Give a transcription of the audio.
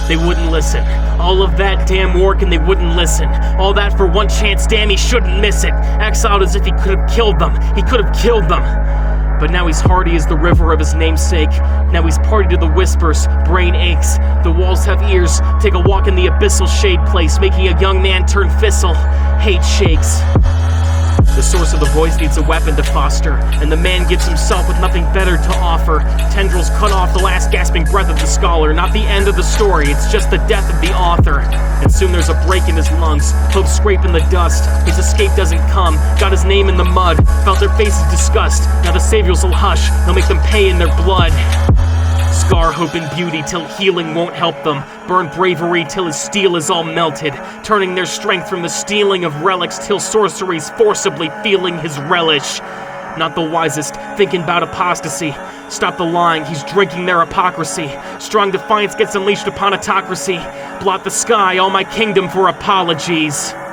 They wouldn't listen. All of that damn work and they wouldn't listen. All that for one chance, damn, he shouldn't miss it. Exiled as if he could have killed them. He could have killed them. But now he's hardy as the river of his namesake. Now he's party to the whispers, brain aches. The walls have ears, take a walk in the abyssal shade place, making a young man turn thistle. Hate shakes. The source of the voice needs a weapon to foster, and the man gives himself with nothing better to offer. Tendrils cut off the last gasping breath of the scholar. Not the end of the story, it's just the death of the author. And soon there's a break in his lungs, hope scraping the dust. His escape doesn't come, got his name in the mud. Felt their faces disgust, now the saviors will hush. They'll make them pay in their blood. Scar hope and beauty till healing won't help them. Burn bravery till his steel is all melted. Turning their strength from the stealing of relics till sorcery's forcibly feeling his relish. Not the wisest, thinking about apostasy. Stop the lying, he's drinking their hypocrisy. Strong defiance gets unleashed upon autocracy. Blot the sky, all my kingdom for apologies.